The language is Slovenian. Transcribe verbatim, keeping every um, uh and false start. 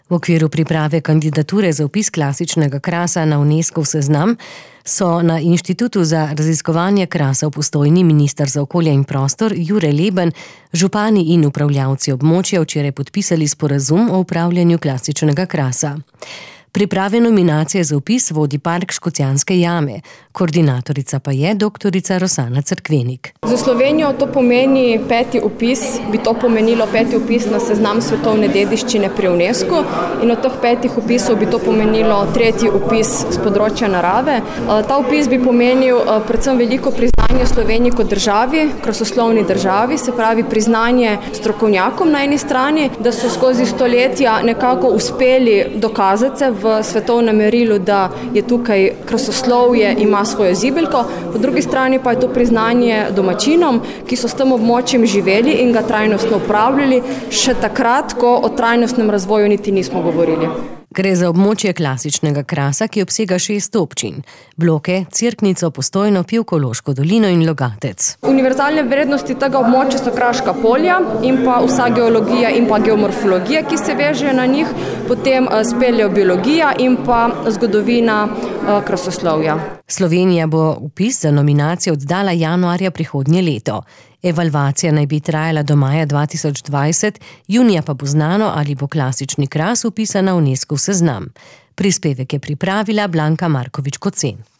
V okviru priprave kandidature za vpis klasičnega krasa na Unescov seznam so na Inštitutu za raziskovanje krasa v Postojni minister za okolje in prostor Jure Leben, župani in upravljavci območja včeraj podpisali sporazum o upravljanju klasičnega krasa. Priprave nominacije za vpis vodi Park Škocjanske jame, koordinatorica pa je doktorica Rosana Cerkvenik. Za Slovenijo to pomeni peti vpis, bi to pomenilo peti vpis na seznam svetovne dediščine pri Unescu in od teh petih vpisov bi to pomenilo tretji vpis z področja narave. Ta vpis bi pomenil predvsem veliko priznanje Sloveniji kot državi, krasoslovni državi, se pravi priznanje strokovnjakom na eni strani, da so skozi stoletja nekako uspeli dokazati se v svetovnem merilu, da je tukaj krasoslovje, ima svojo zibelko, po drugi strani pa je to priznanje domačinom, ki so s tem območjem živeli in ga trajnostno upravljali, še takrat, ko o trajnostnem razvoju niti nismo govorili. Gre za območje klasičnega krasa, ki obsega šest občin: Bloke, Cerknico, Postojno, Pivko-Loško dolino in Logatec. Univerzalne vrednosti tega območja so kraška polja in pa vsa geologija in pa geomorfologija, ki se veže na njih, potem speleobiologija in pa zgodovina krasoslovja. Slovenija bo vpis za nominacijo oddala januarja prihodnje leto. Evalvacija naj bi trajala do maja dva tisoč dvajset, junija pa bo znano, ali bo klasični kras vpisan na Unescov seznam. Prispevek je pripravila Blanka Markovič-Kocen.